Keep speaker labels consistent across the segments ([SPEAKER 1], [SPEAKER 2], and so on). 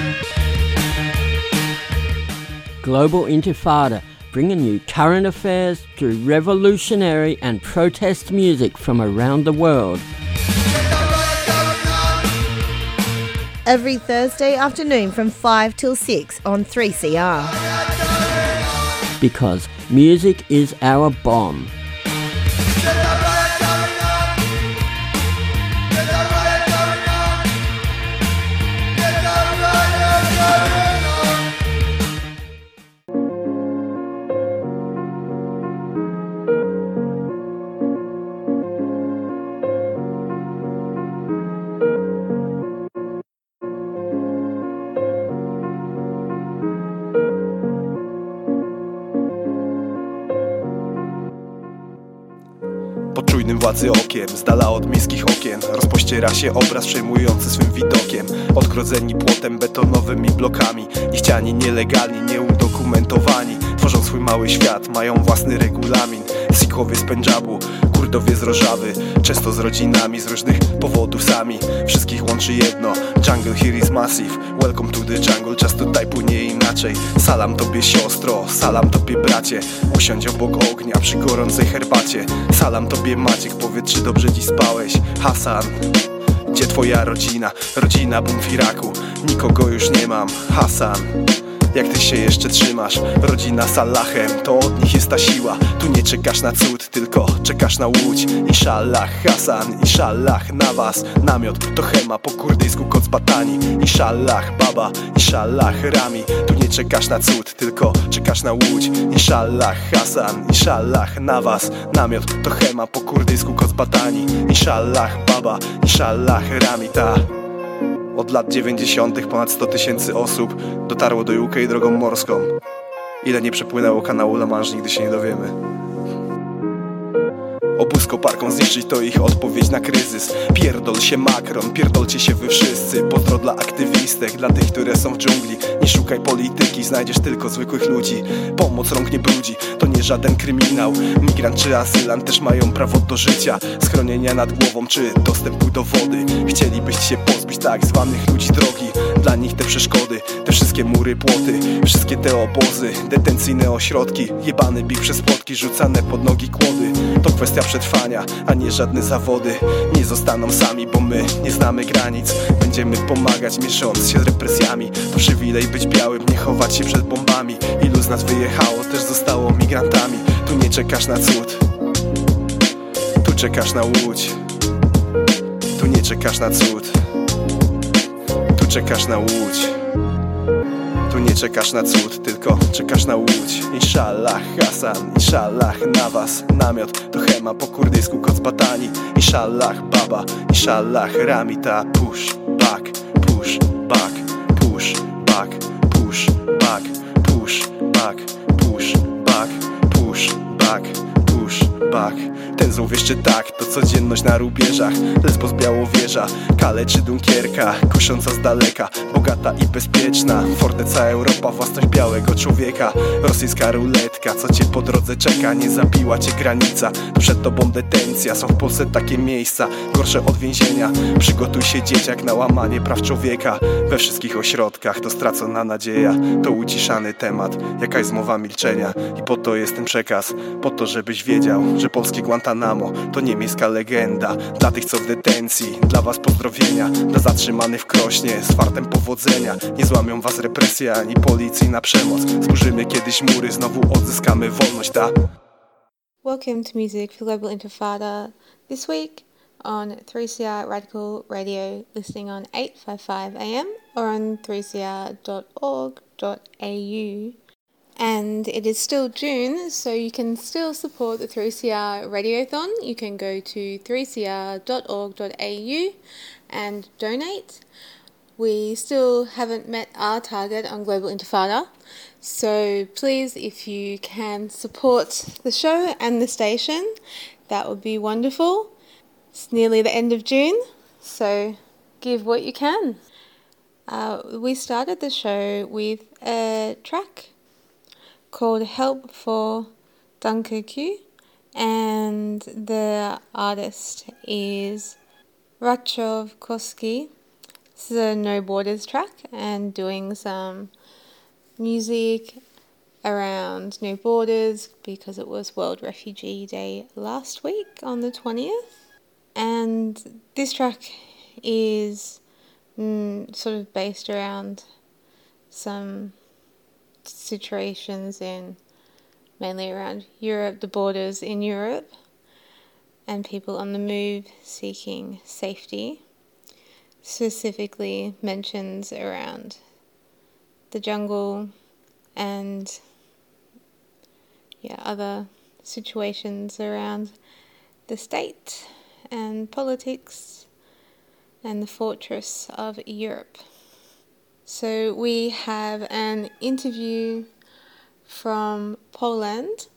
[SPEAKER 1] Global Intifada, bringing you current affairs through revolutionary and protest music from around the world.
[SPEAKER 2] Every Thursday afternoon from 5 till 6 on 3CR.
[SPEAKER 1] Because music is our bomb.
[SPEAKER 3] Pod czujnym władzy okiem, z dala od miejskich okien rozpościera się obraz przejmujący swym widokiem. Odgrodzeni płotem betonowym i blokami, niechciani, nielegalni, nieudokumentowani, tworzą swój mały świat, mają własny regulamin. Sikhowie z Pendżabu, Kurdowie z Rożawy, często z rodzinami, z różnych powodów sami. Wszystkich łączy jedno, jungle here is massive. Welcome to the jungle, czas tutaj płynie inaczej. Salam tobie siostro, salam tobie bracie, usiądź obok ognia przy gorącej herbacie. Salam tobie Maciek, powiedz czy dobrze dziś spałeś. Hasan, gdzie twoja rodzina? Rodzina boom w Iraku, nikogo już nie mam. Hasan, jak ty się jeszcze trzymasz? Rodzina Salahem, to od nich jest ta siła. Tu nie czekasz na cud, tylko czekasz na łódź. Inshallah Hasan, inshallah na was. Namiot to Hema, po kurdyjsku koc batani. Inshallah Baba, inshallah Rami. Tu nie czekasz na cud, tylko czekasz na łódź. Inshallah Hasan, inshallah na was. Namiot to Hema, po kurdyjsku koc batani. Inshallah Baba, inshallah Rami. Ta od lat 90. ponad 100 000 osób dotarło do UK drogą morską. Ile nie przepłynęło kanału La Manche, nigdy się nie dowiemy. Obóz koparką zniszczyć to ich odpowiedź na kryzys. Pierdol się Macron, pierdolcie się wy wszyscy. Pozdro dla aktywistek, dla tych, które są w dżungli. Nie szukaj polityki, znajdziesz tylko zwykłych ludzi. Pomoc rąk nie brudzi, to nie żaden kryminał. Migrant czy azylant też mają prawo do życia, schronienia nad głową czy dostępu do wody. Chcielibyście się pozbyć tak zwanych ludzi drogi. Dla nich te przeszkody, te wszystkie mury, płoty, wszystkie te obozy, detencyjne ośrodki, jebany bik przez płotki, rzucane pod nogi kłody. To kwestia przetrwania, a nie żadne zawody. Nie zostaną sami, bo my nie znamy granic. Będziemy pomagać, miesząc się z represjami. To przywilej być białym, nie chować się przed bombami. Ilu z nas wyjechało, też zostało migrantami. Tu nie czekasz na cud, tu czekasz na łódź. Tu nie czekasz na cud, tu czekasz na łódź. Tu nie czekasz na cud, tylko czekasz na łódź. Inshallah Hasan, inshallah na was. Namiot to Hema, po kurdyjsku koc batani. Inshallah Baba, inshallah Rami. Ta push back, push back, push back, push back, push back, push back, push back, push back. Ten znów jeszcze tak, to codzienność na rubieżach. Lesbos, Białowieża, Kale czy Dunkierka, kusząca z daleka, bogata i bezpieczna. Forteca Europa, własność białego człowieka. Rosyjska ruletka, co cię po drodze czeka. Nie zabiła cię granica, to przed tobą detencja. Są w Polsce takie miejsca, gorsze od więzienia. Przygotuj się dzieciak na łamanie praw człowieka. We wszystkich ośrodkach to stracona nadzieja. To uciszany temat, jakaś zmowa milczenia. I po to jest ten przekaz, po to żebyś wiedział, że polskie Guantanamo to nie miejska legenda. Dla tych co w detencji, dla was pozdrowienia. Dla zatrzymanych w Krośnie, z fartem powodzenia. Nie złamią was represje ani policyjna przemoc. Zburzymy kiedyś mury, znowu odzyskamy wolność, ta.
[SPEAKER 4] Welcome to Music for Global Intifada. This week on 3CR Radical Radio, listening on 855 AM or on 3cr.org.au. And it is still June, so you can still support the 3CR Radiothon. You can go to 3cr.org.au and donate. We still haven't met our target on Global Intifada, so please, if you can support the show and the station, that would be wonderful. It's nearly the end of June, so give what you can. We started the show with a track called Help for Dunkirk, and the artist is Rachov Koski, This is a No Borders track and doing some music around No Borders because it was World Refugee Day last week on the 20th. And this track is sort of based around some situations in mainly around Europe, the borders in Europe, and people on the move seeking safety. Specifically mentions around the jungle and other situations around the state and politics and the fortress of Europe. So we have an interview from Poland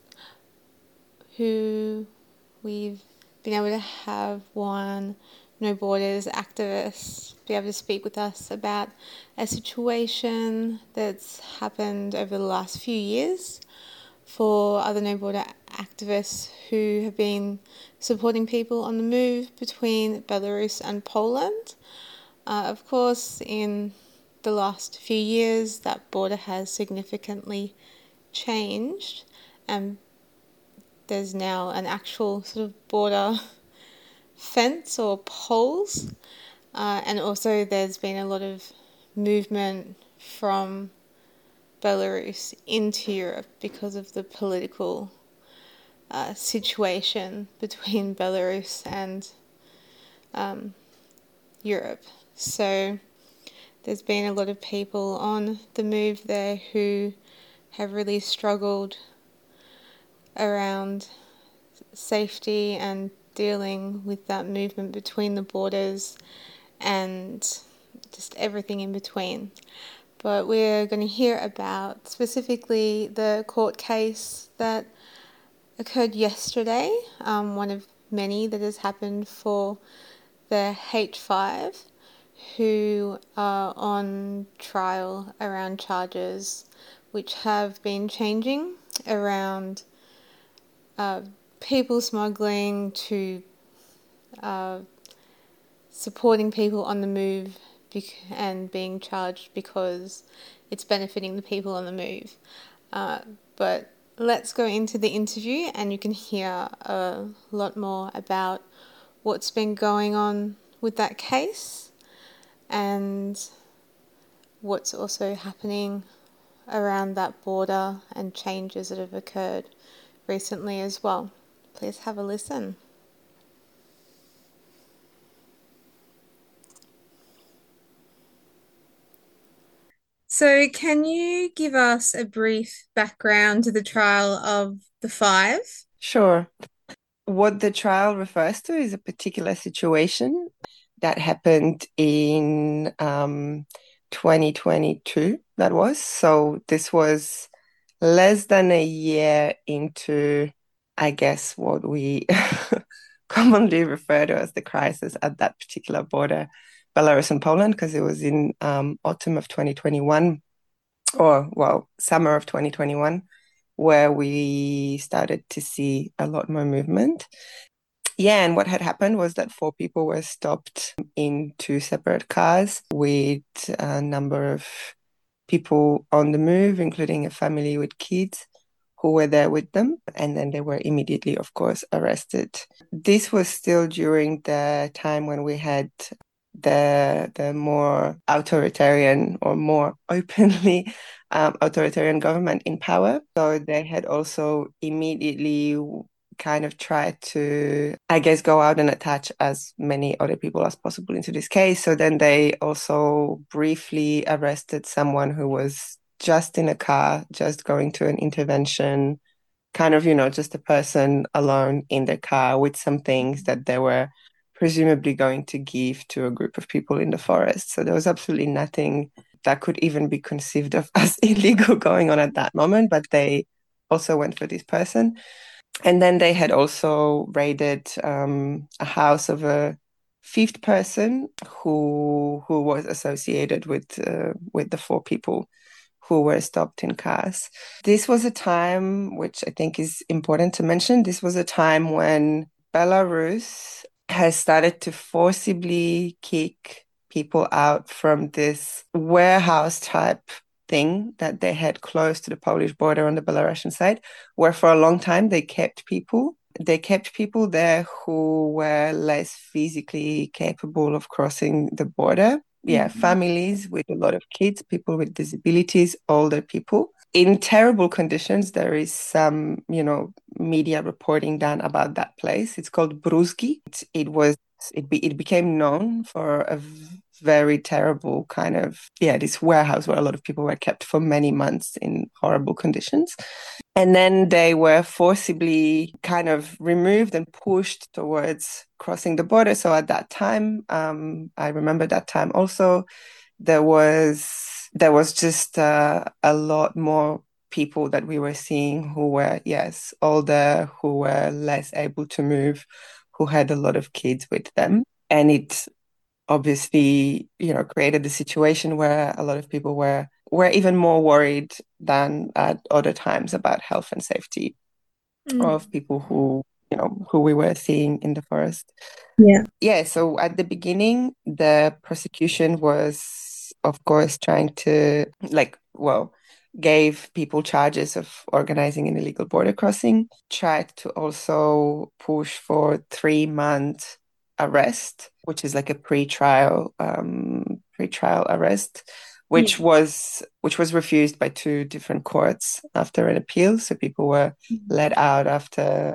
[SPEAKER 4] who we've been able to have one No Borders activist be able to speak with us about a situation that's happened over the last few years for other No Border activists who have been supporting people on the move between Belarus and Poland. Of course, in the last few years, that border has significantly changed, and there's now an actual sort of border fence or poles, and also there's been a lot of movement from Belarus into Europe because of the political situation between Belarus and Europe. So there's been a lot of people on the move there who have really struggled around safety and dealing with that movement between the borders and just everything in between. But we're going to hear about specifically the court case that occurred yesterday, one of many that has happened for the H5, who are on trial around charges which have been changing around people smuggling to supporting people on the move and being charged because it's benefiting the people on the move. But let's go into the interview and you can hear a lot more about what's been going on with that case and what's also happening around that border and changes that have occurred recently as well. Please have a listen. So can you give us a brief background to the trial of the five?
[SPEAKER 5] Sure. What the trial refers to is a particular situation that happened in 2022, that was. So this was less than a year into, I guess, what we commonly refer to as the crisis at that particular border, Belarus and Poland, because it was in autumn of 2021, or, well, summer of 2021, where we started to see a lot more movement. Yeah, and what had happened was that 4 people were stopped in 2 separate cars with a number of people on the move, including a family with kids who were there with them. And then they were immediately, of course, arrested. This was still during the time when we had the more authoritarian or more openly authoritarian government in power. So they had also immediately kind of tried to, I guess, go out and attach as many other people as possible into this case. So then they also briefly arrested someone who was just in a car, just going to an intervention, kind of, just a person alone in the car with some things that they were presumably going to give to a group of people in the forest. So there was absolutely nothing that could even be conceived of as illegal going on at that moment, but they also went for this person. And then they had also raided a house of a 5th person who was associated with the 4 people who were stopped in cars. This was a time, which I think is important to mention, this was a time when Belarus has started to forcibly kick people out from this warehouse type thing that they had close to the Polish border on the Belarusian side, where for a long time they kept people. They kept people there who were less physically capable of crossing the border. Yeah, families with a lot of kids, people with disabilities, older people in terrible conditions. There is some, media reporting done about that place. It's called Bruzgi. It became known for a very terrible kind of, this warehouse where a lot of people were kept for many months in horrible conditions. And then they were forcibly kind of removed and pushed towards crossing the border. So at that time, I remember that time also, there was just a lot more people that we were seeing who were, older, who were less able to move, who had a lot of kids with them. And it obviously, created a situation where a lot of people were even more worried than at other times about health and safety of people who we were seeing in the forest. Yeah. So at the beginning, the prosecution was, of course, trying to gave people charges of organizing an illegal border crossing, tried to also push for 3-month arrest, which is like a pre-trial arrest, which was refused by 2 different courts after an appeal. So people were let out after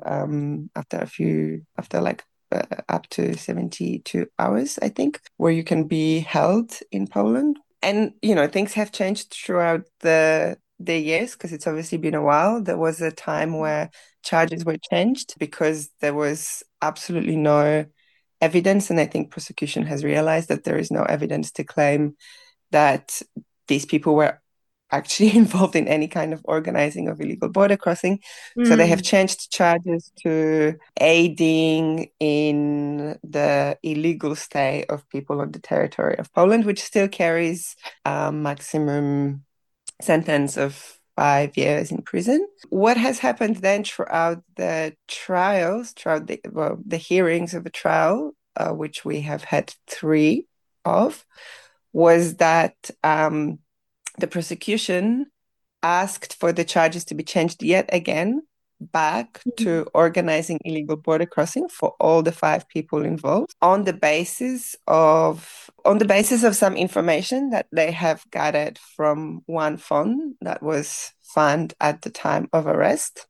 [SPEAKER 5] up to 72 hours, I think, where you can be held in Poland. And, things have changed throughout the years, because it's obviously been a while. There was a time where charges were changed because there was absolutely no evidence. And I think prosecution has realized that there is no evidence to claim that these people were actually involved in any kind of organizing of illegal border crossing. So they have changed charges to aiding in the illegal stay of people on the territory of Poland, which still carries a maximum sentence of 5 years in prison. What has happened then throughout the trials, the hearings of the trial, which we have had 3 of, was that the prosecution asked for the charges to be changed yet again back to organizing illegal border crossing for all the 5 people involved on the basis of some information that they have gathered from one phone that was found at the time of arrest.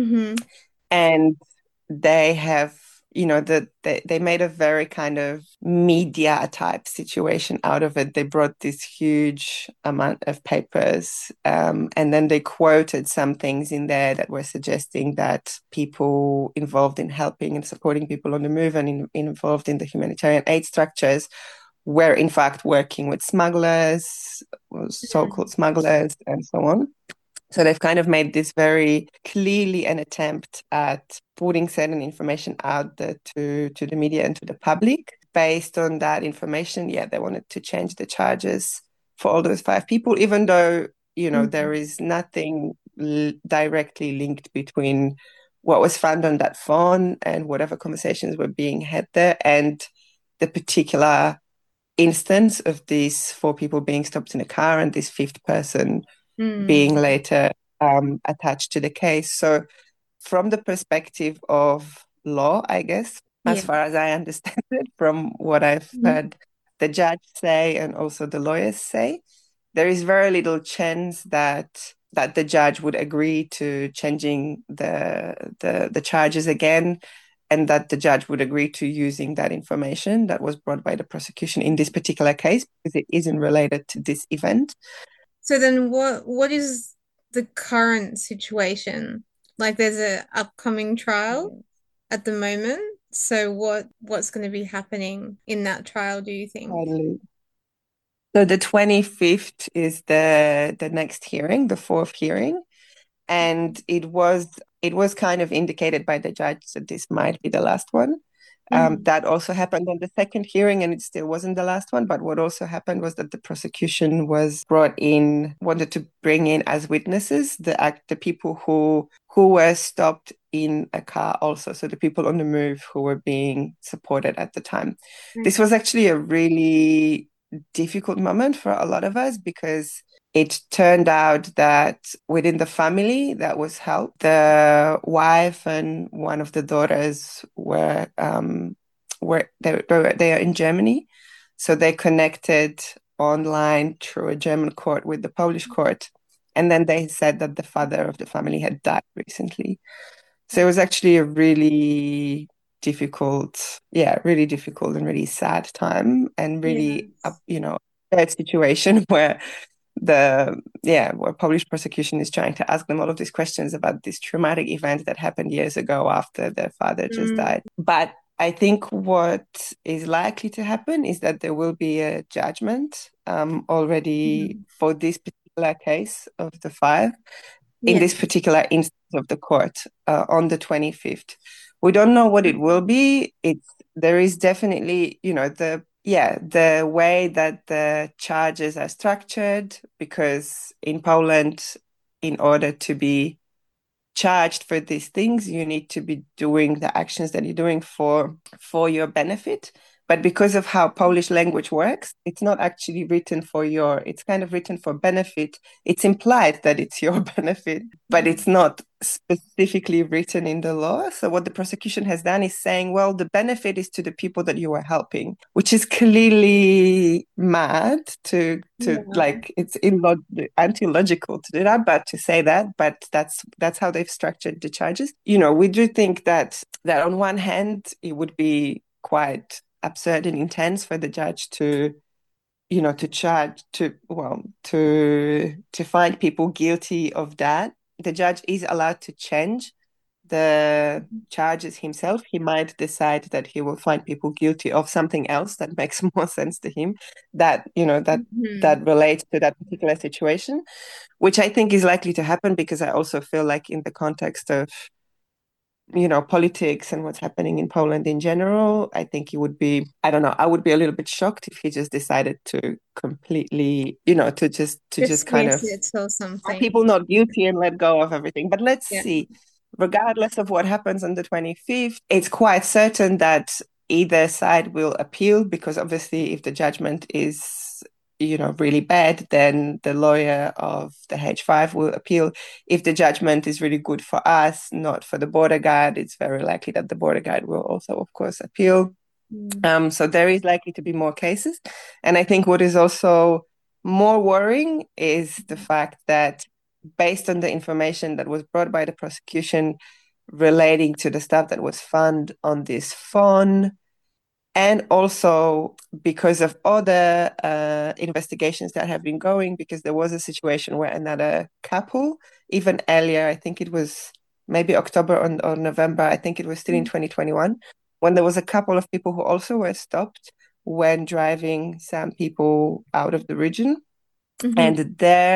[SPEAKER 5] And they have, they made a very kind of media type situation out of it. They brought this huge amount of papers, and then they quoted some things in there that were suggesting that people involved in helping and supporting people on the move and involved in the humanitarian aid structures were in fact working with smugglers, so-called smugglers, and so on. So they've kind of made this very clearly an attempt at putting certain information out there to the media and to the public. Based on that information, they wanted to change the charges for all those 5 people, even though, there is nothing directly linked between what was found on that phone and whatever conversations were being had there and the particular instance of these 4 people being stopped in a car and this 5th person being later attached to the case. So from the perspective of law, I guess, as far as I understand it, from what I've heard the judge say and also the lawyers say, there is very little chance that the judge would agree to changing the charges again, and that the judge would agree to using that information that was brought by the prosecution in this particular case, because it isn't related to this event.
[SPEAKER 4] So then what is the current situation? Like, there's an upcoming trial at the moment. So what's going to be happening in that trial, do you think?
[SPEAKER 5] So the 25th is the next hearing, the 4th hearing. And it was kind of indicated by the judge that this might be the last one. That also happened on the second hearing, and it still wasn't the last one. But what also happened was that the prosecution wanted to bring in as witnesses the people who were stopped in a car also. So the people on the move who were being supported at the time. This was actually a really difficult moment for a lot of us because it turned out that within the family that was helped. The wife and one of the daughters were they are in Germany, so they connected online through a German court with the Polish court, and then they said that the father of the family had died recently. So it was actually a really difficult and really sad time, and really bad situation where where Polish prosecution is trying to ask them all of these questions about this traumatic event that happened years ago after their father just died. But I think what is likely to happen is that there will be a judgment already for this particular case of the five in this particular instance of the court on the 25th. We don't know what it will be. There is definitely, the way that the charges are structured, because in Poland, in order to be charged for these things, you need to be doing the actions that you're doing for your benefit. But because of how Polish language works, it's not actually written it's kind of written for benefit. It's implied that it's your benefit, but it's not specifically written in the law. So what the prosecution has done is saying, well, the benefit is to the people that you are helping, which is clearly mad it's anti-logical to do that, but to say that, but that's how they've structured the charges. We do think that on one hand, it would be quite absurd and intense for the judge to find people guilty of that. The judge is allowed to change the charges himself. He might decide that he will find people guilty of something else that makes more sense to him, that relates to that particular situation, which I think is likely to happen, because I also feel like in the context of politics and what's happening in Poland in general, I think it would be, I don't know, I would be a little bit shocked if he just decided to completely, to just kind of
[SPEAKER 4] or something.
[SPEAKER 5] People not guilty and let go of everything. But let's see. Regardless of what happens on the 25th, it's quite certain that either side will appeal, because obviously if the judgment is really bad, then the lawyer of the H5 will appeal. If the judgment is really good for us, not for the border guard, it's very likely that the border guard will also, of course, appeal. So there is likely to be more cases. And I think what is also more worrying is the fact that, based on the information that was brought by the prosecution relating to the stuff that was found on this phone, and also because of other investigations that have been going, because there was a situation where another couple, even earlier, I think it was maybe October or November, I think it was still in 2021, when there was a couple of people who also were stopped when driving some people out of the region. And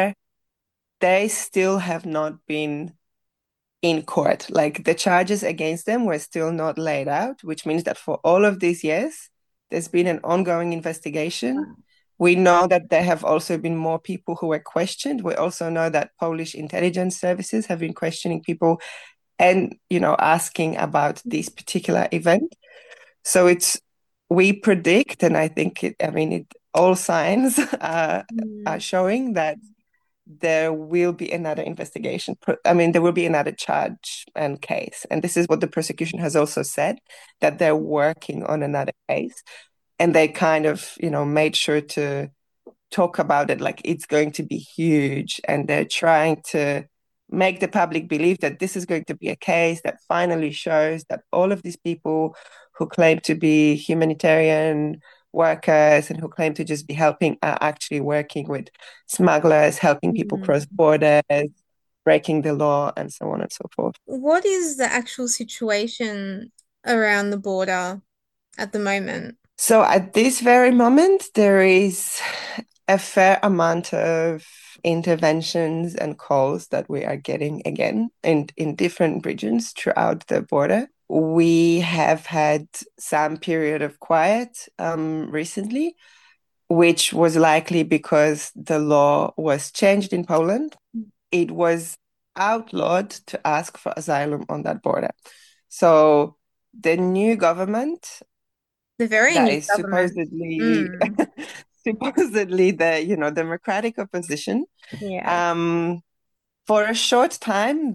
[SPEAKER 5] they still have not been in court. Like, the charges against them were still not laid out, which means that for all of these years, there's been an ongoing investigation. We know that there have also been more people who were questioned. We also know that Polish intelligence services have been questioning people and, asking about this particular event. So we predict, and I think all signs are showing that there will be another investigation. There will be another charge and case. And this is what the prosecution has also said, that they're working on another case. And they kind of, made sure to talk about it like it's going to be huge. And they're trying to make the public believe that this is going to be a case that finally shows that all of these people who claim to be humanitarian workers and who claim to just be helping are actually working with smugglers, helping people cross borders, breaking the law, and so on and so forth.
[SPEAKER 4] What is the actual situation around the border at the moment?
[SPEAKER 5] So at this very moment, there is a fair amount of interventions and calls that we are getting again in different regions throughout the border. we have had some period of quiet recently, which was likely because the law was changed in Poland. It was outlawed to ask for asylum on that border. So the new government,
[SPEAKER 4] The very
[SPEAKER 5] that
[SPEAKER 4] new
[SPEAKER 5] is
[SPEAKER 4] government.
[SPEAKER 5] supposedly the democratic opposition,
[SPEAKER 4] Yeah.
[SPEAKER 5] for a short time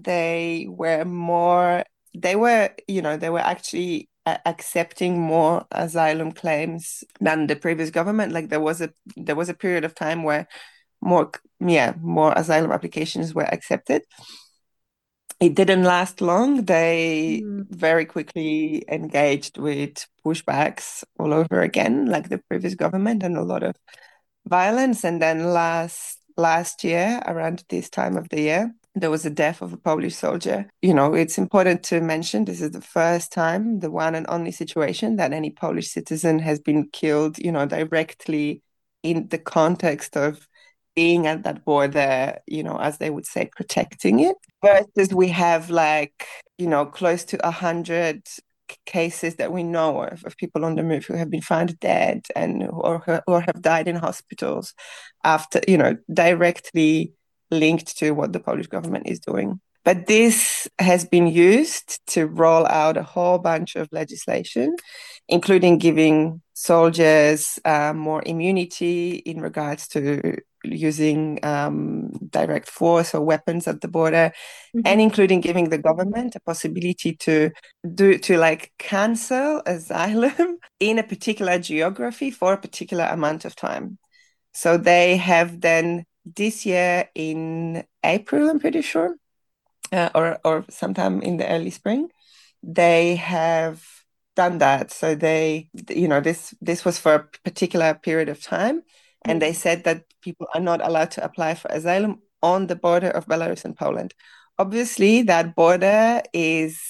[SPEAKER 5] they were actually accepting more asylum claims than the previous government. Like there was a period of time where more asylum applications were accepted. It didn't last long. They very quickly engaged with pushbacks all over again, like the previous government, and a lot of violence. And then last year, around this time of the year, there was a death of a Polish soldier. It's important to mention this is the first time, the one and only situation that any Polish citizen has been killed, directly in the context of being at that border, as they would say, protecting it. Versus we have close to 100 cases that we know of people on the move who have been found dead or have died in hospitals after, directly linked to what the Polish government is doing. But this has been used to roll out a whole bunch of legislation, including giving soldiers more immunity in regards to using direct force or weapons at the border, and including giving the government a possibility to cancel asylum in a particular geography for a particular amount of time. So they have then this year in April, I'm pretty sure, or sometime in the early spring, they have done that. So this was for a particular period of time, and they said that people are not allowed to apply for asylum on the border of Belarus and Poland. Obviously, that border is,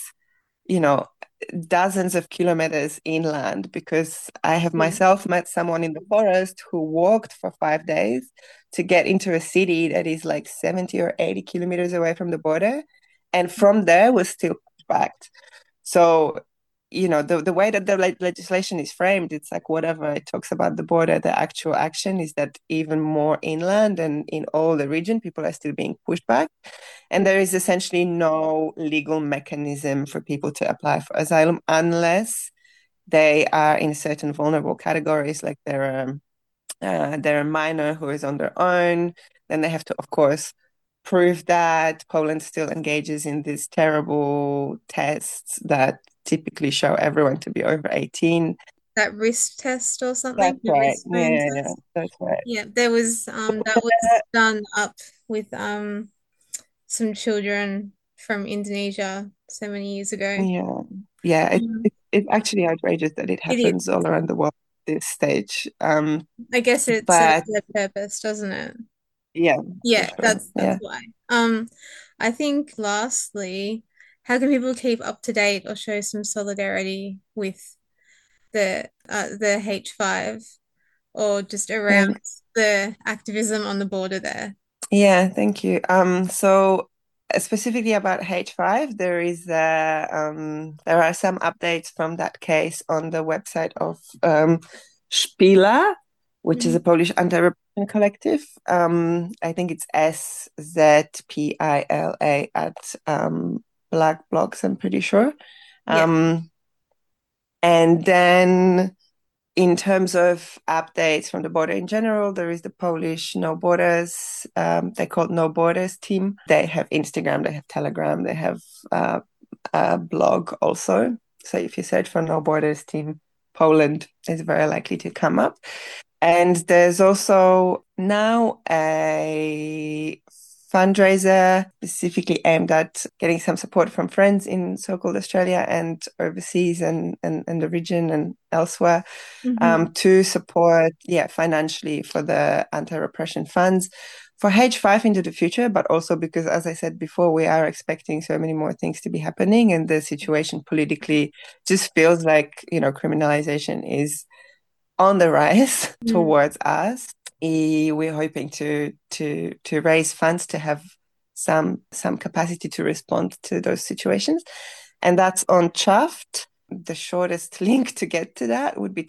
[SPEAKER 5] dozens of kilometers inland, because I have myself met someone in the forest who walked for 5 days to get into a city that is like 70 or 80 kilometers away from the border, and from there was still backed. So, the way that the legislation is framed, it's like whatever it talks about the border, the actual action is that even more inland and in all the region, people are still being pushed back. And there is essentially no legal mechanism for people to apply for asylum unless they are in certain vulnerable categories, like they're a minor who is on their own. Then they have to, of course, prove that. Poland still engages in these terrible tests that typically show everyone to be over 18.
[SPEAKER 4] That wrist test or something?
[SPEAKER 5] That's right. Yeah, that's right.
[SPEAKER 4] Yeah, there was that was done up with some children from Indonesia so many years ago.
[SPEAKER 5] Yeah. It's actually outrageous that it happens all around the world at this stage.
[SPEAKER 4] I guess it serves their purpose, doesn't it?
[SPEAKER 5] Yeah.
[SPEAKER 4] Yeah,
[SPEAKER 5] sure.
[SPEAKER 4] that's why. I think lastly, how can people keep up to date or show some solidarity with the H5 or just around the activism on the border there?
[SPEAKER 5] Yeah, thank you. So specifically about H5, there are some updates from that case on the website of Szpila, which is a Polish anti-repression collective. I think it's SZPILA at Black Blocs, I'm pretty sure. And then in terms of updates from the border in general, there is the Polish No Borders, they're called No Borders team. They have Instagram, they have Telegram, they have a blog also. So if you search for No Borders team Poland, it's very likely to come up. And there's also now a fundraiser specifically aimed at getting some support from friends in so-called Australia and overseas and the region and elsewhere, to support financially for the anti-repression funds for H5 into the future, but also because, as I said before, we are expecting so many more things to be happening, and the situation politically just feels like, criminalization is on the rise towards us. We're hoping to raise funds to have some capacity to respond to those situations. And that's on Chuffed. The shortest link to get to that would be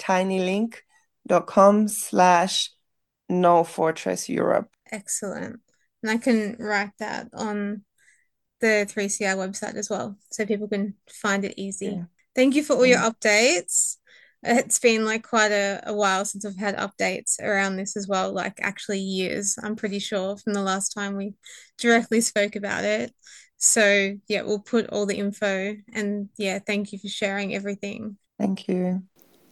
[SPEAKER 5] tinylink.com/NoFortressEurope.
[SPEAKER 4] Excellent. And I can write that on the 3CR website as well, so people can find it easy.
[SPEAKER 5] Yeah.
[SPEAKER 4] Thank you for all your updates. It's been like quite a while since I've had updates around this as well, like actually years, I'm pretty sure, from the last time we directly spoke about it. So yeah, we'll put all the info, and yeah, thank you for sharing everything.
[SPEAKER 5] Thank you.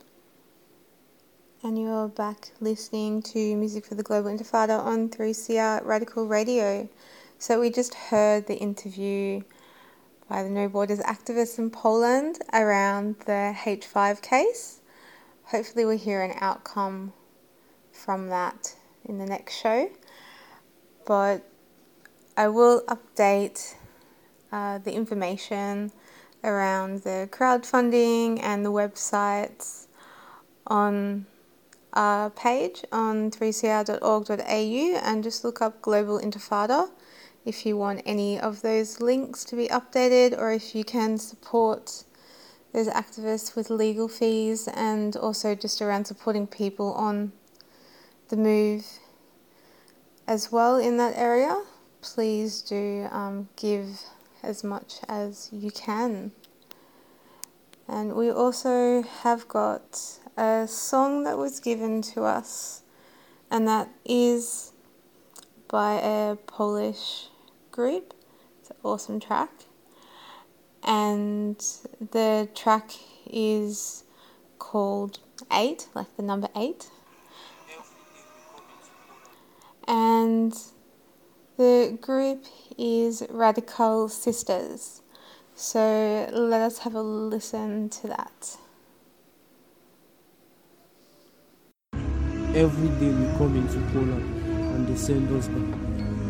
[SPEAKER 4] And you're back listening to Music for the Global Intifada on 3CR Radical Radio. So we just heard the interview by the No Borders activists in Poland around the H5 case. Hopefully we'll hear an outcome from that in the next show. But I will update the information around the crowdfunding and the websites on our page on 3cr.org.au, and just look up Global Intifada if you want any of those links to be updated, or if you can support those activists with legal fees, and also just around supporting people on the move as well in that area. Please do give as much as you can. And we also have got a song that was given to us, and that is by a Polish group. It's an awesome track, and the track is called 8, like the number 8, and the group is Radical Sisters. So let us have a listen to that.
[SPEAKER 6] Every day we come into Poland and they send us back.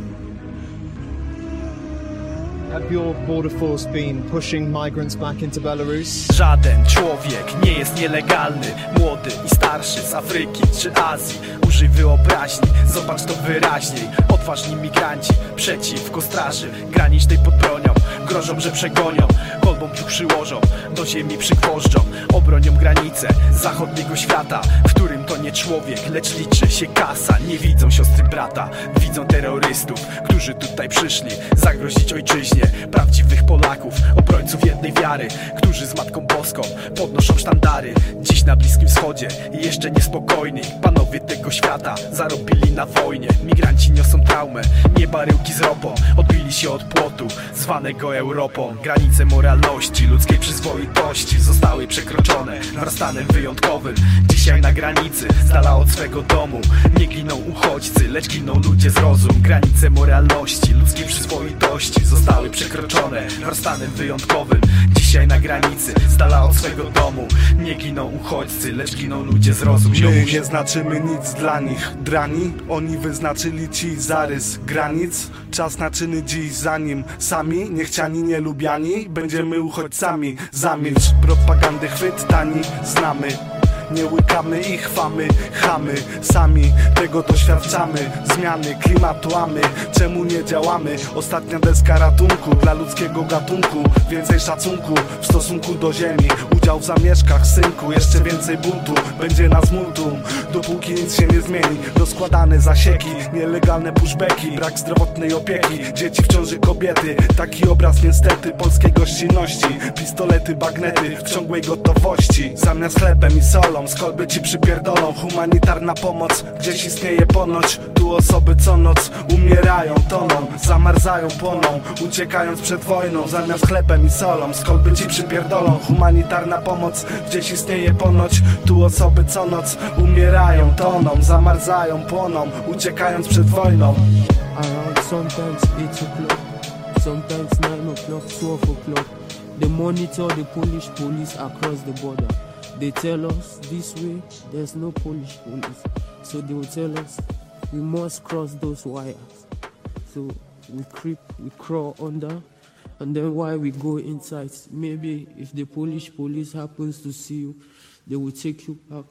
[SPEAKER 7] Have your border force been pushing migrants back into Belarus?
[SPEAKER 3] Żaden człowiek nie jest nielegalny, młody i starszy, z Afryki czy Azji. Użyj wyobraźni, zobacz to wyraźniej. Odważni migranci przeciwko straży granicznej pod bronią, grożą, że przegonią, kolbą tu przyłożą, do ziemi przygwożdżą, obronią granice zachodniego świata, w którym to nie człowiek, lecz liczy się kasa. Nie widzą siostry brata, widzą terrorystów, którzy tutaj przyszli zagrozić ojczyźnie, prawdziwych Polaków, obrońców jednej wiary, którzy z Matką Boską podnoszą sztandary. Dziś na Bliskim Wschodzie jeszcze niespokojni, panowie tego świata zarobili na wojnie. Migranci niosą traumę, nie baryłki z ropą, odbili się od płotu zwanego Europą. Granice moralności, ludzkiej przyzwoitości zostały przekroczone stanem wyjątkowym. Dzisiaj na granicy, z dala od swego domu, nie giną uchodźcy, lecz giną ludzie z rozum. Granice moralności, ludzkiej przyzwoitości zostały przekroczone stanem wyjątkowym. Dzisiaj na granicy, z dala od swego domu, nie giną uchodźcy, lecz giną ludzie z rozum.
[SPEAKER 8] My nie znaczymy nic dla nich, drani, oni wyznaczyli ci zarys granic. Czas na czyny dziś, zanim sami, niechciani, nielubiani, będziemy uchodźcami. Zamilcz, propagandy chwyt tani, znamy. Nie łykamy i chwamy, chamy, sami tego doświadczamy. Zmiany klimatu, a my czemu nie działamy? Ostatnia deska ratunku dla ludzkiego gatunku. Więcej szacunku w stosunku do ziemi, udział w zamieszkach, synku. Jeszcze więcej buntu, będzie nas multum, dopóki nic się nie zmieni. Rozkładane zasieki, nielegalne pushbacki, brak zdrowotnej opieki, dzieci w ciąży, kobiety. Taki obraz niestety polskiej gościnności. Pistolety, bagnety w ciągłej gotowości. Zamiast chlebem i solą z kolby ci przypierdolą. Humanitarna pomoc gdzieś istnieje ponoć. Tu osoby co noc umierają, toną, zamarzają, płoną, uciekając przed wojną. Zamiast chlebem i solą z kolby ci przypierdolą. Humanitarna pomoc gdzieś istnieje ponoć. Tu osoby co noc umierają, toną, zamarzają, płoną, uciekając przed wojną.
[SPEAKER 6] Around sometimes 8 o'clock, sometimes 9 o'clock, 12 o'clock. They monitor the Polish police across the border. They tell us this way there's no Polish police, so they will tell us we must cross those wires. So we creep, we crawl under, and then while we go inside, maybe if the Polish police happens to see you, they will take you back.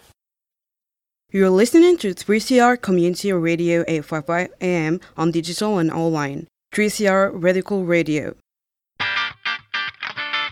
[SPEAKER 9] You're listening to 3CR Community Radio 855 AM on digital and online. 3CR Radical Radio.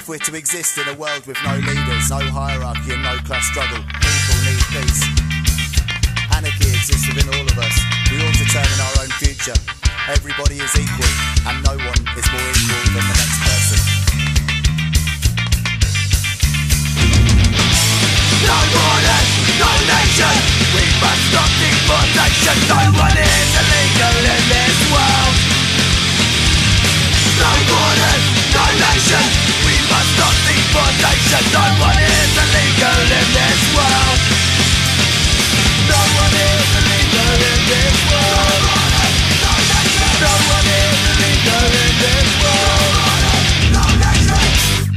[SPEAKER 10] If we're to exist in a world with no leaders, no hierarchy and no class struggle, people need peace. Anarchy exists within all of us. We all determine our own future. Everybody is equal, and no one is more equal than the next person. No borders, no nation. We must stop deportation. No one is illegal in this world. No borders, no nation. We must stop deportation. No one is illegal in this world. No one is illegal in this world. No one is illegal in this world. No nation.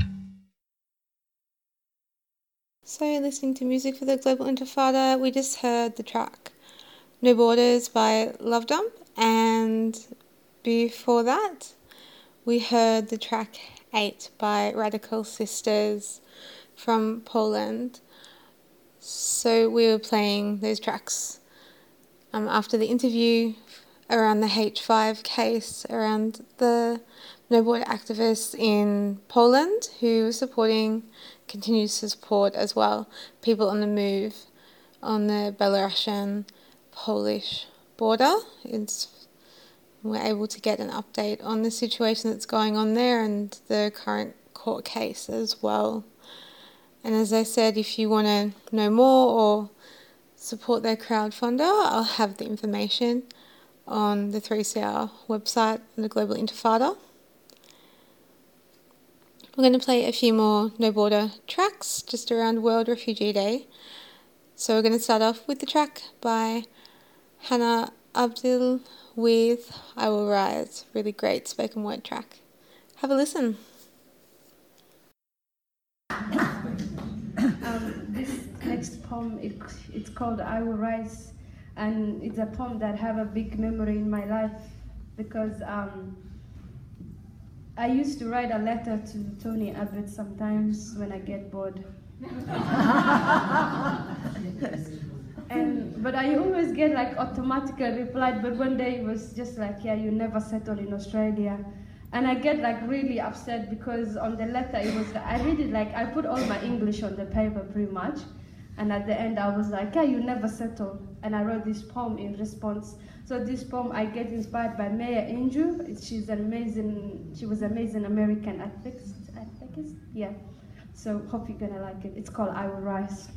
[SPEAKER 4] So listening to music for the Global Intifada, we just heard the track No Borders by Love Dump, and before that we heard the track 8 by Radical Sisters from Poland. So we were playing those tracks after the interview around the H5 case, around the No Border activists in Poland who are continues to support as well people on the move on the Belarusian-Polish border. We're able to get an update on the situation that's going on there and the current court case as well. And as I said, if you want to know more or support their crowdfunder, I'll have the information on the 3CR website and the Global Intifada. We're going to play a few more No Border tracks just around World Refugee Day. So we're going to start off with the track by Hannah Abdil with I Will Rise. Really great spoken word track. Have a listen.
[SPEAKER 11] This next poem, it's called I Will Rise, and it's a poem that have a big memory in my life because I used to write a letter to Tony Abbott sometimes when I get bored. But I always get like automatically replied, but one day it was just like, yeah, you never settled in Australia. And I get like really upset because on the letter it was, I read it like, I put all my English on the paper pretty much. And at the end I was like, yeah, you never settled. And I wrote this poem in response. So this poem I get inspired by Maya Angelou. She was an amazing American activist. Yeah. So hope you're gonna like it. It's called I Will Rise.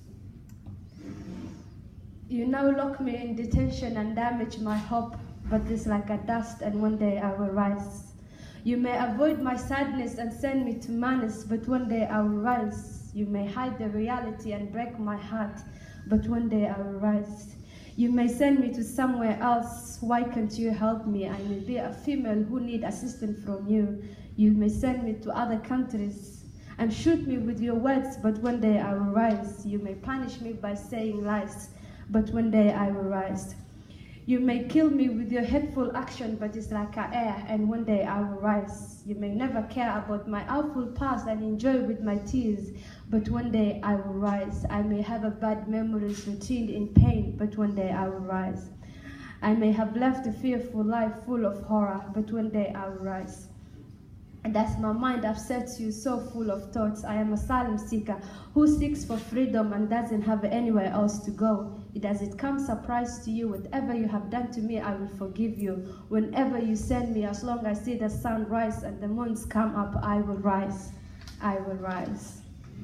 [SPEAKER 11] You now lock me in detention and damage my hope, but it's like a dust and one day I will rise. You may avoid my sadness and send me to madness, but one day I will rise. You may hide the reality and break my heart, but one day I will rise. You may send me to somewhere else, why can't you help me? I may be a female who need assistance from you. You may send me to other countries and shoot me with your words, but one day I will rise. You may punish me by saying lies, but one day I will rise. You may kill me with your hateful action, but it's like a air, and one day I will rise. You may never care about my awful past and enjoy with my tears, but one day I will rise. I may have a bad memories retained in pain, but one day I will rise. I may have left a fearful life full of horror, but one day I will rise. And as my mind upsets you, so full of thoughts, I am a asylum seeker who seeks for freedom and doesn't have anywhere else to go. Does it come surprise to you? Whatever you have done to me, I will forgive you. Whenever you send me, as long as I see the sun rise and the moons come up, I will rise. I will rise.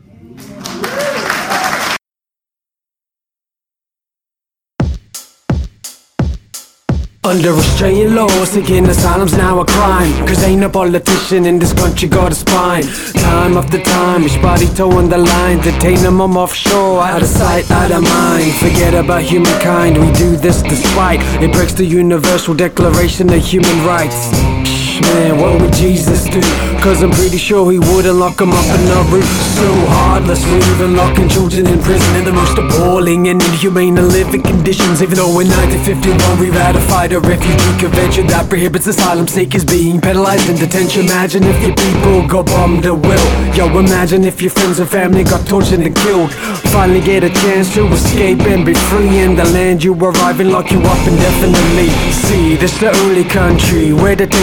[SPEAKER 12] Under Australian law, seeking asylum's now a crime. Cause ain't a politician in this country got a spine. Time after time, each body towing the line. Detain them offshore, out of sight, out of mind. Forget about humankind, we do this despite it breaks the Universal Declaration of Human Rights. Man, what would Jesus do? Cause I'm pretty sure he wouldn't lock them up in a room so heartless. We're even locking children in prison in the most appalling and inhumane living conditions. Even though in 1951 we ratified a refugee convention that prohibits asylum seekers being penalized in detention. Imagine if your people got bombed at will. Yo, imagine if your friends and family got tortured and killed. Finally get a chance to escape and be free in the land you arrive and lock you up indefinitely. See, this the only country where detention's mandatory.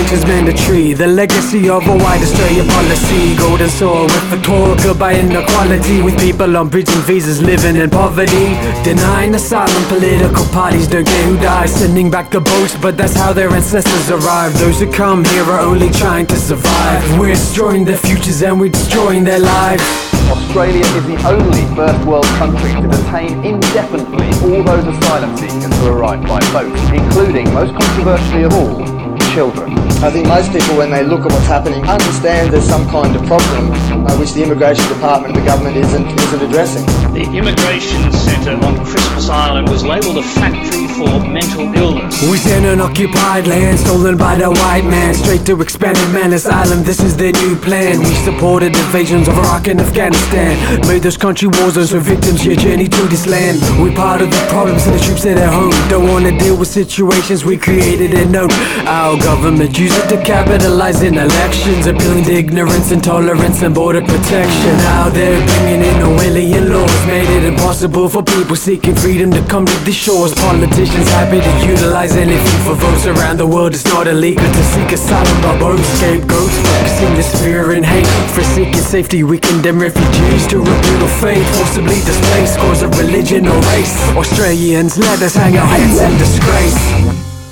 [SPEAKER 12] the tree. The legacy of a wide Australia policy. Golden soil with a talk about inequality, with people on bridging visas living in poverty. Denying asylum, political parties don't care who dies. Sending back the boats, but that's how their ancestors arrived. Those who come here are only trying to survive. We're destroying their futures and we're destroying their lives.
[SPEAKER 13] Australia is the only first world country to detain indefinitely all those asylum seekers who arrive by boat, including, most controversially of all, children.
[SPEAKER 14] I think most people, when they look at what's happening, understand there's some kind of problem which the Immigration Department and the government isn't addressing.
[SPEAKER 15] The immigration centre on Christmas Island was labelled a factory for mental illness.
[SPEAKER 12] We stand on occupied land, stolen by the white man, straight to expanded Manus Island. This is their new plan. We supported invasions of Iraq and Afghanistan, made those country war zones for victims here journey to this land. We're part of the problem, so the troops at their home don't want to deal with situations we created and known. Our government used it to capitalize in elections, appealing to ignorance, intolerance and border protection. Now they're bringing in Orwellian laws, made it impossible for people seeking freedom to come to the shores. Politicians happy to utilize anything for votes around the world. It's not illegal to seek asylum by both scapegoats, focusing this fear and hate. For seeking safety, we condemn refugees to rebuild faith, forcibly displaced cause of religion or race. Australians, let us hang our heads in disgrace.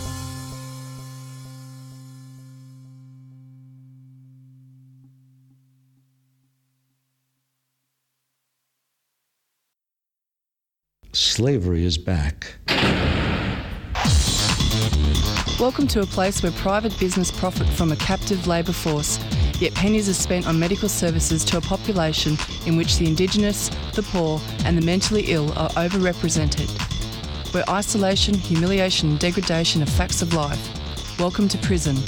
[SPEAKER 16] Slavery is back.
[SPEAKER 17] Welcome to a place where private business profit from a captive labour force, yet pennies are spent on medical services to a population in which the Indigenous, the poor and the mentally ill are overrepresented. Where isolation, humiliation and degradation are facts of life. Welcome to prison.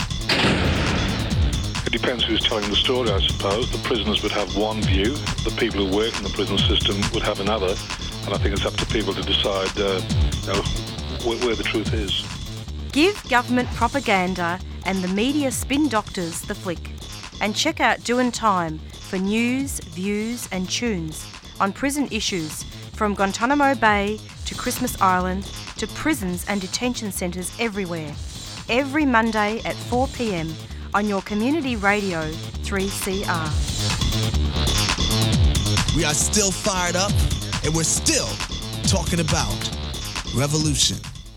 [SPEAKER 18] It depends who's telling the story, I suppose. The prisoners would have one view, the people who work in the prison system would have another, and I think it's up to people to decide where the truth is.
[SPEAKER 19] Give government propaganda and the media spin doctors the flick. And check out Doin' Time for news, views and tunes on prison issues from Guantanamo Bay to Christmas Island to prisons and detention centres everywhere. Every Monday at 4 p.m. on your community radio 3CR.
[SPEAKER 20] We are still fired up and we're still talking about revolution.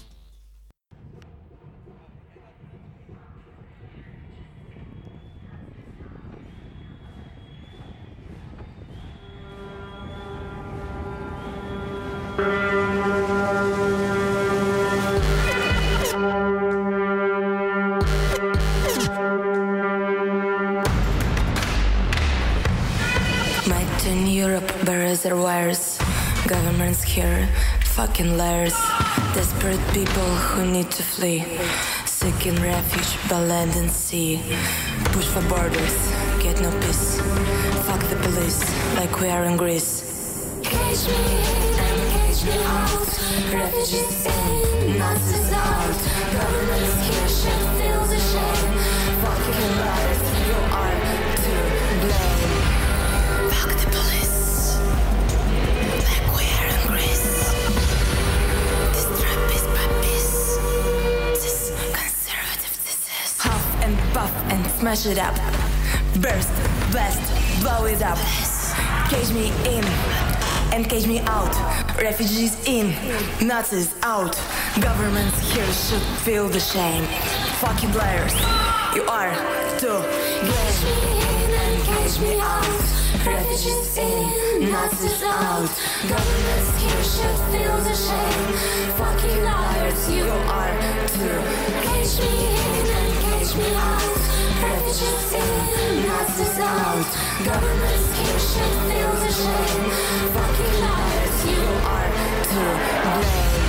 [SPEAKER 21] Might in Europe by reservoirs, governments here, fucking liars. Desperate people who need to flee, seeking refuge by land and sea. Push for borders, get no peace. Fuck the police, like we are in Greece. Cage me in and cage me out. Refugees in, Nazis out. Governments here should feel the shame. Fucking liars, you are to blame. Fuck the police, like we are in Greece. This trap is puppies. This conservative disease. Huff and puff and smash it up. Burst, blast, blow it up. Cage me in and cage me out. Refugees in, Nazis out. Governments here should feel the shame. Fucking liars, you are to blame. Cage me in and cage me out. Refugees in, Nazis out. Governments here should feel the shame. Fucking liars, you are to cage me in and cage me out. Refugees in, Nazis out. Governments here should feel the shame. Fucking liars, you are to blame.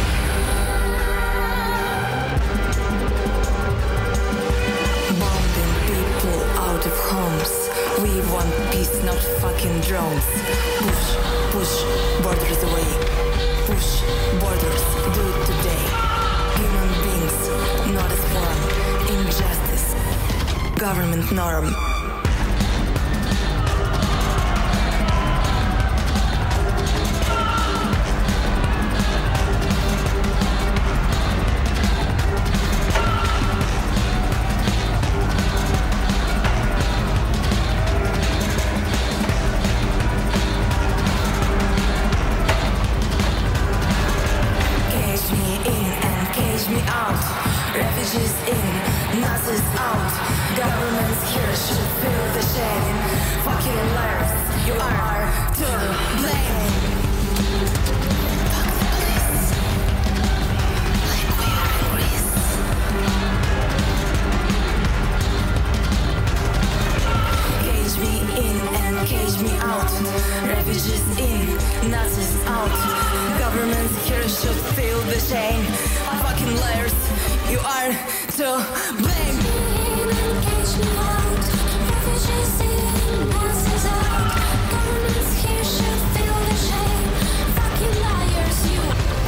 [SPEAKER 21] Bombing people out of homes. We want peace, not fucking drones. Push, push, borders away. Push, borders, do it today. Human beings, not as one. Injustice, government norm. cage me out. Refugees in, Nazis out. Governments here should feel the shame. Fucking liars, you are to blame. Cage me out. Refugees in, Nazis out. Governments here should feel the shame. Fucking liars, you.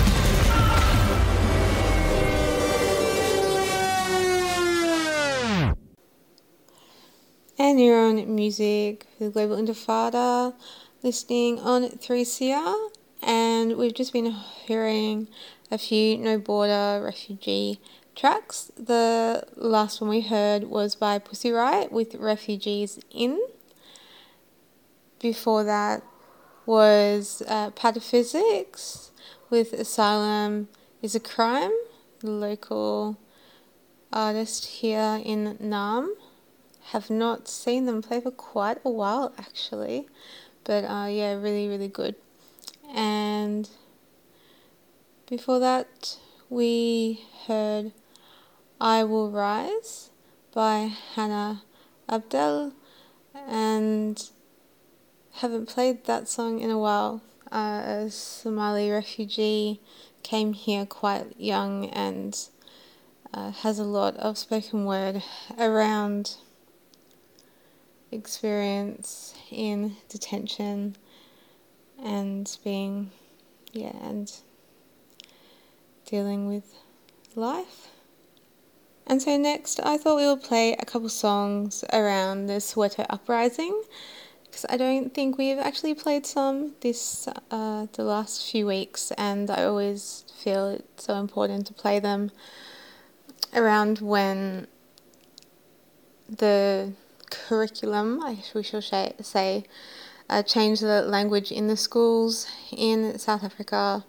[SPEAKER 4] And your own music with Global Intifada, listening on 3CR, and we've just been hearing a few No Border refugee tracks. The last one we heard was by Pussy Riot with Refugees In. Before that was Pataphysics with Asylum is a Crime, the local artist here in Naarm. Have not seen them play for quite a while actually, but yeah, really, really good. And before that we heard I Will Rise by Hannah Abdel, and haven't played that song in a while. A Somali refugee, came here quite young and has a lot of spoken word around experience in detention and being, and dealing with life. And so next I thought we would play a couple songs around the Soweto uprising, because I don't think we've actually played some this the last few weeks, and I always feel it's so important to play them around when the curriculum, we shall say, change the language in the schools in South Africa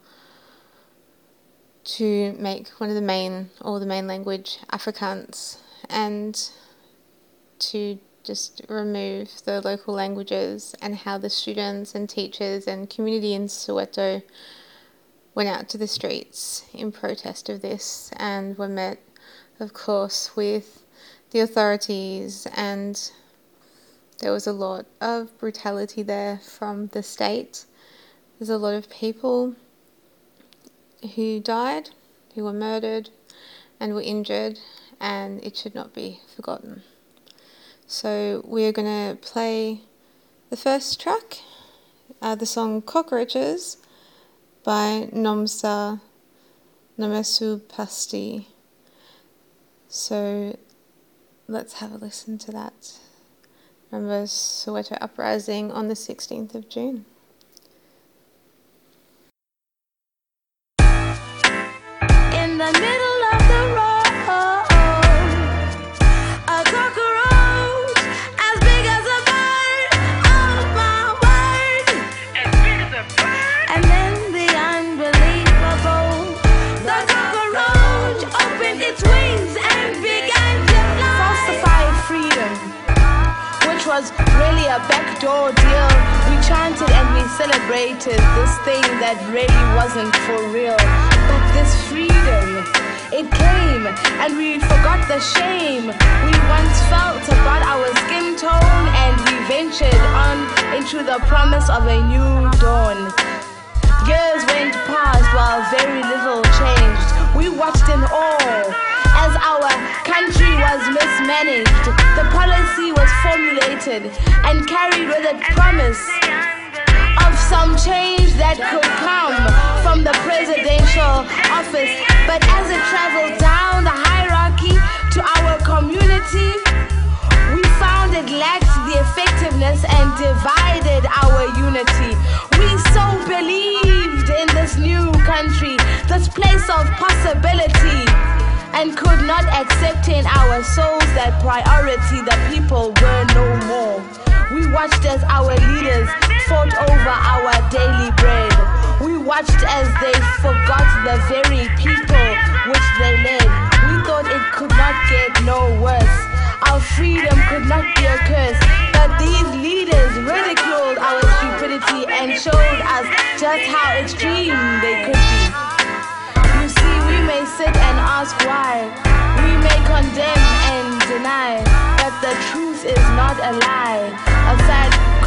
[SPEAKER 4] to make one of the main language Afrikaans, and to just remove the local languages, and how the students and teachers and community in Soweto went out to the streets in protest of this, and were met, of course, with the authorities, and there was a lot of brutality there from the state. There's a lot of people who died, who were murdered and were injured, and it should not be forgotten. So we're going to play the first track, the song Cockroaches by Nomsa Nomesu Pasti. So let's have a listen to that. Remember Soweto uprising on the 16th of June.
[SPEAKER 21] In the middle of the road, a cockroach as big as a bird. Oh my word, as big as a bird. And then the unbelievable, the cockroach opened its wings and began to fly. Falsified freedom, which was really a backdoor deal. We chanted and we celebrated this thing that really wasn't for real. But this freedom, it came, and we forgot the shame we once felt about our skin tone, and we ventured on into the promise of a new dawn. Years went past while very little changed. We watched in awe as our country was mismanaged. The policy was formulated and carried with it promise of some change that could come from the presidential office. But as it traveled down the hierarchy to our community, we found it lacked the effectiveness and divided our unity. We so believed in this new country, this place of possibility, and could not accept in our souls that priority, the people were no more. We watched as our leaders fought over our daily bread. We watched as they forgot the very people which they led. We thought it could not get no worse. Our freedom could not be a curse. But these leaders ridiculed our stupidity and showed us just how extreme they could be. You see, we may sit and ask why. We may condemn and deny, but the truth is not a lie. A sad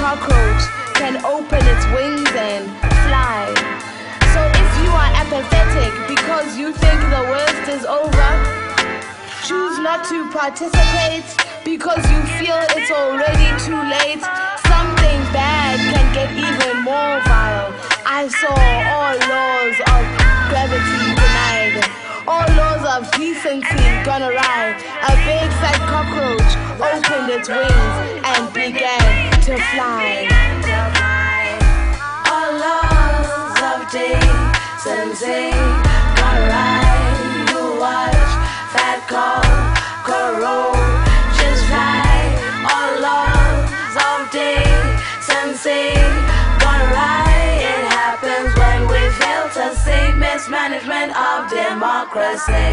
[SPEAKER 11] cockroach can open its wings and fly. So if you are apathetic because you think the worst is over, choose not to participate because you feel it's already too late. Something bad can get even more vile. I saw all laws of gravity denied, all laws of decency gone awry. A big fat cockroach opened its wings and began to fly.
[SPEAKER 10] All laws of decency gone awry. You watch fat cockroaches fly. All laws of decency gone awry. It happens when we fail to see mismanagement of democracy.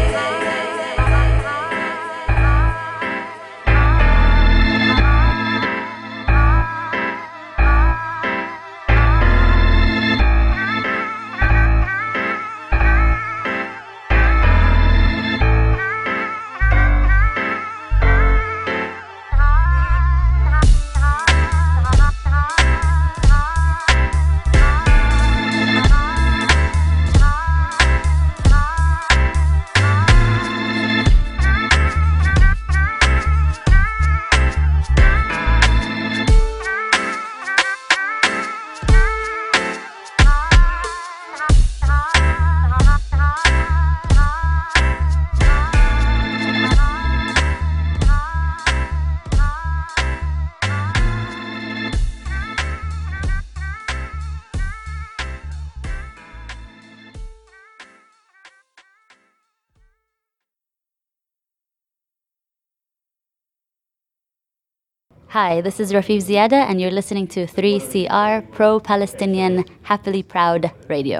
[SPEAKER 16] Hi, this is Rafif Ziada, and you're listening to 3CR, pro-Palestinian, happily proud radio.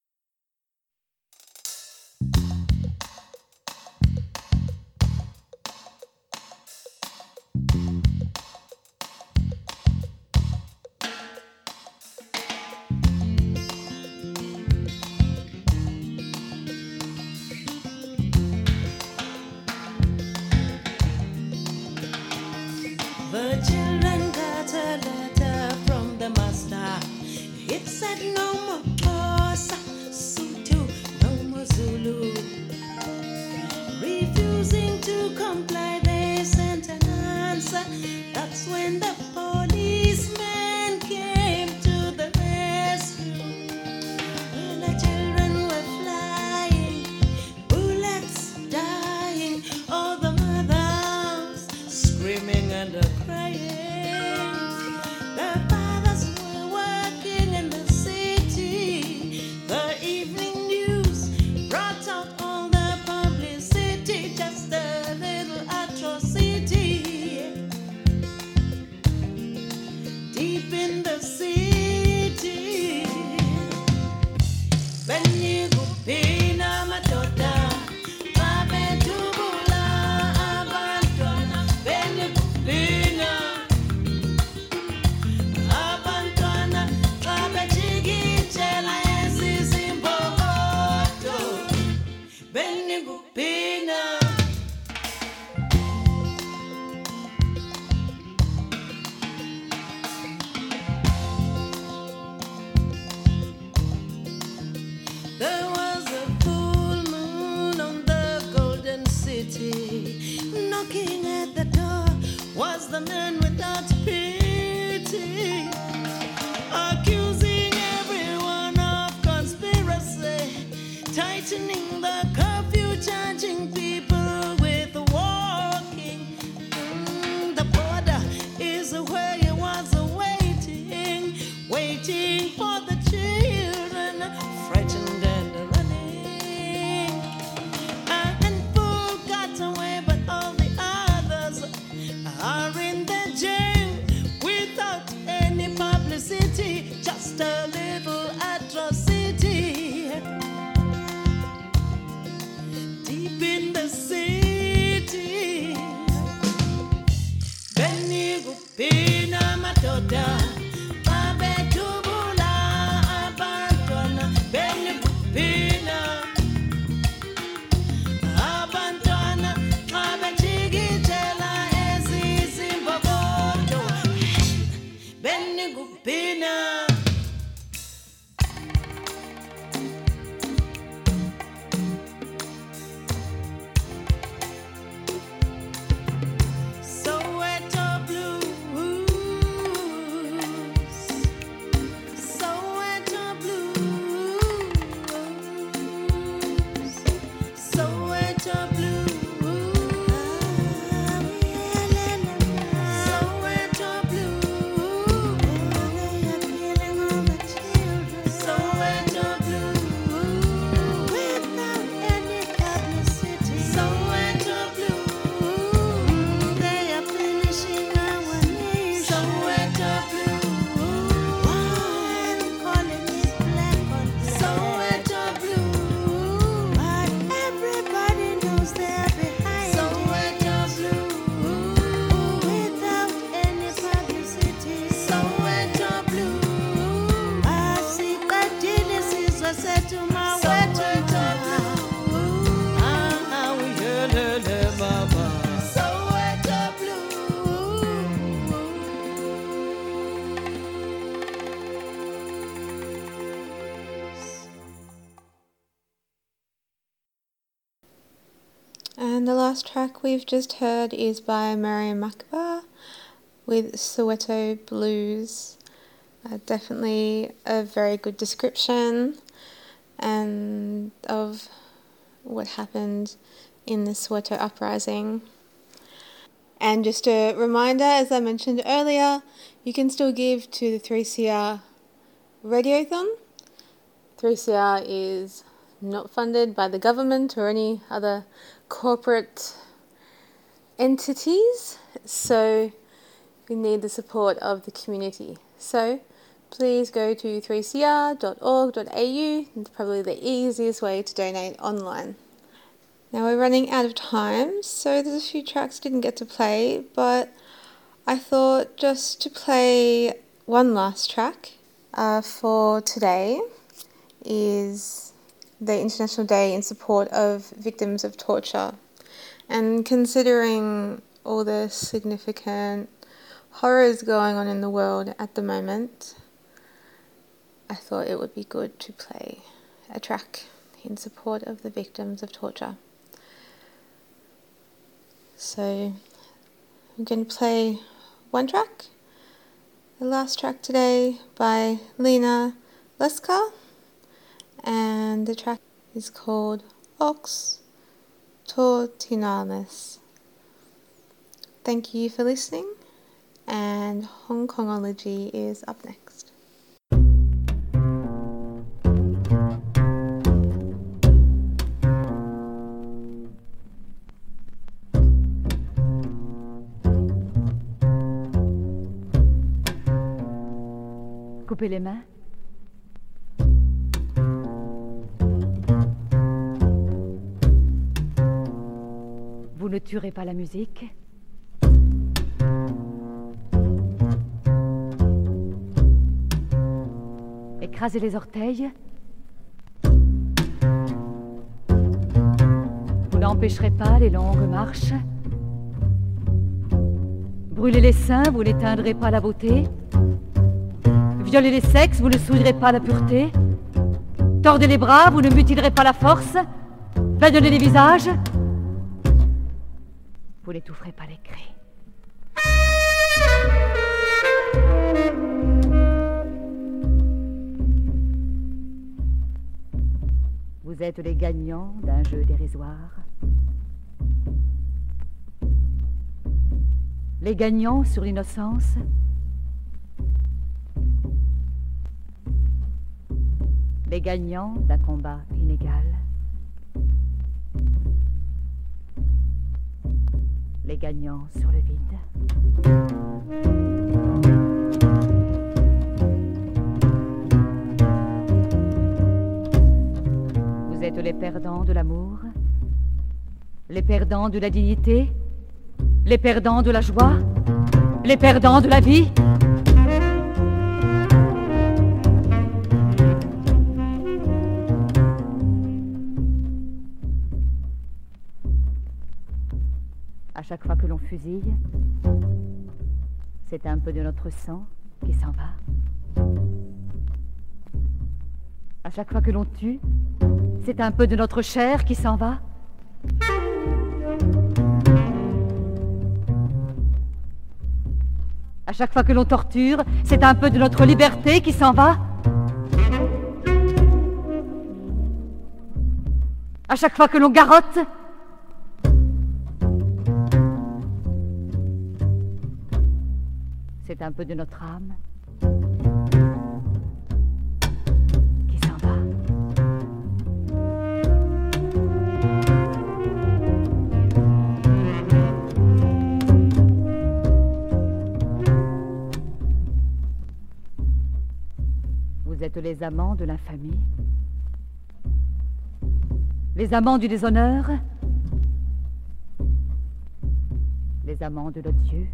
[SPEAKER 10] The children got a letter from the master. It said no more Xhosa, Sotho, no more Zulu. Refusing to comply, they sent an answer. That's when the policeman came to the rescue. When the children were flying, bullets dying, all the mothers screaming and crying. The fathers were working in the city. The evening news brought out all the publicity, just a little atrocity. Lena. Soweto blues, Soweto blues, Soweto blues.
[SPEAKER 4] And the last track we've just heard is by Mariam Makeba with Soweto Blues. Definitely a very good description and of what happened in the Soweto uprising. And just a reminder, as I mentioned earlier, you can still give to the 3CR Radiothon. 3CR is not funded by the government or any other corporate entities, so we need the support of the community. So please go to 3cr.org.au. It's probably the easiest way to donate online. Now we're running out of time, so there's a few tracks I didn't get to play, but I thought just to play one last track for today is the International Day in support of victims of torture. And considering all the significant horrors going on in the world at the moment, I thought it would be good to play a track in support of the victims of torture. So I'm going to play one track, the last track today by Lena Leska, and the track is called Ox Tortinalis. Thank you for listening, and Hong Kongology is up next.
[SPEAKER 2] Coupez les mains. Vous ne tuerez pas la musique. Écrasez les orteils. Vous n'empêcherez pas les longues marches. Brûlez les seins, vous n'éteindrez pas la beauté. Violez les sexes, vous ne souillerez pas la pureté. Tordez les bras, vous ne mutilerez pas la force. Badionnez les visages, vous n'étoufferez pas les cris. Vous êtes les gagnants d'un jeu dérisoire. Les gagnants sur l'innocence. Les gagnants d'un combat inégal. Les gagnants sur le vide. Vous êtes les perdants de l'amour, les perdants de la dignité, les perdants de la joie, les perdants de la vie. À chaque fois que l'on fusille, c'est un peu de notre sang qui s'en va. chaque fois que l'on tue, c'est un peu de notre chair qui s'en va. À chaque fois que l'on torture, c'est un peu de notre liberté qui s'en va. À chaque fois que l'on garrotte, c'est un peu de notre âme qui s'en va. Vous êtes les amants de l'infamie, les amants du déshonneur, les amants de l'odieux,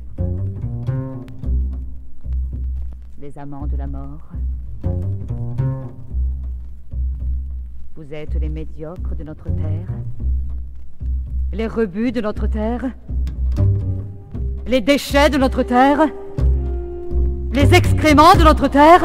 [SPEAKER 2] les amants de la mort. Vous êtes les médiocres de notre terre, les rebuts de notre terre, les déchets de notre terre, les excréments de notre terre.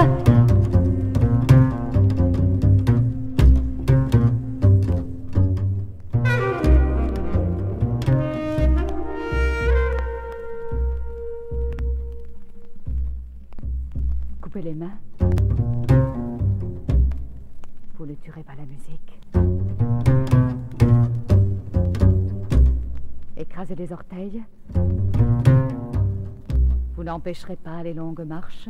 [SPEAKER 2] Coupez les mains. Vous ne tuerez pas la musique. Écrasez les orteils. Vous n'empêcherez pas les longues marches.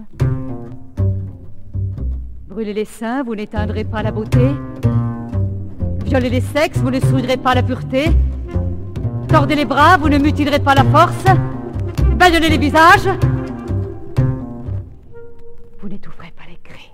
[SPEAKER 2] Brûlez les seins, vous n'éteindrez pas la beauté. Violez les sexes, vous ne souillerez pas la pureté. Tordez les bras, vous ne mutilerez pas la force. Badionnez les visages, vous n'étoufferez pas les cris.